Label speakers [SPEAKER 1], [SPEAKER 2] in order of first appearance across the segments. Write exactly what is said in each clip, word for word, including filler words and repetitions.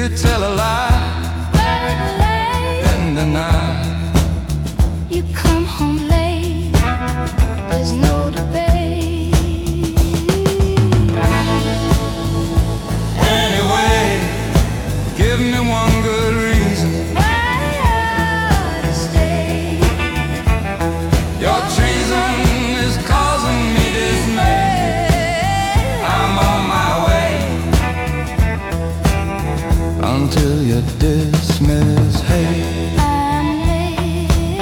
[SPEAKER 1] you tell a lie and deny.
[SPEAKER 2] You come home late, there's no debate.
[SPEAKER 1] Anyway, give me one good reason
[SPEAKER 2] Why to stay?
[SPEAKER 1] your treason is causing me dismay. I'm on my way until you dismiss hate.
[SPEAKER 2] I'm late.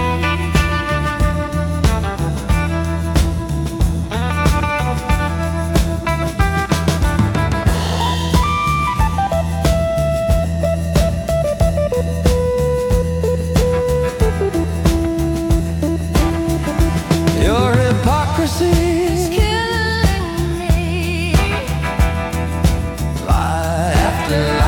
[SPEAKER 1] Your hypocrisy
[SPEAKER 2] It's killing me.
[SPEAKER 1] lie after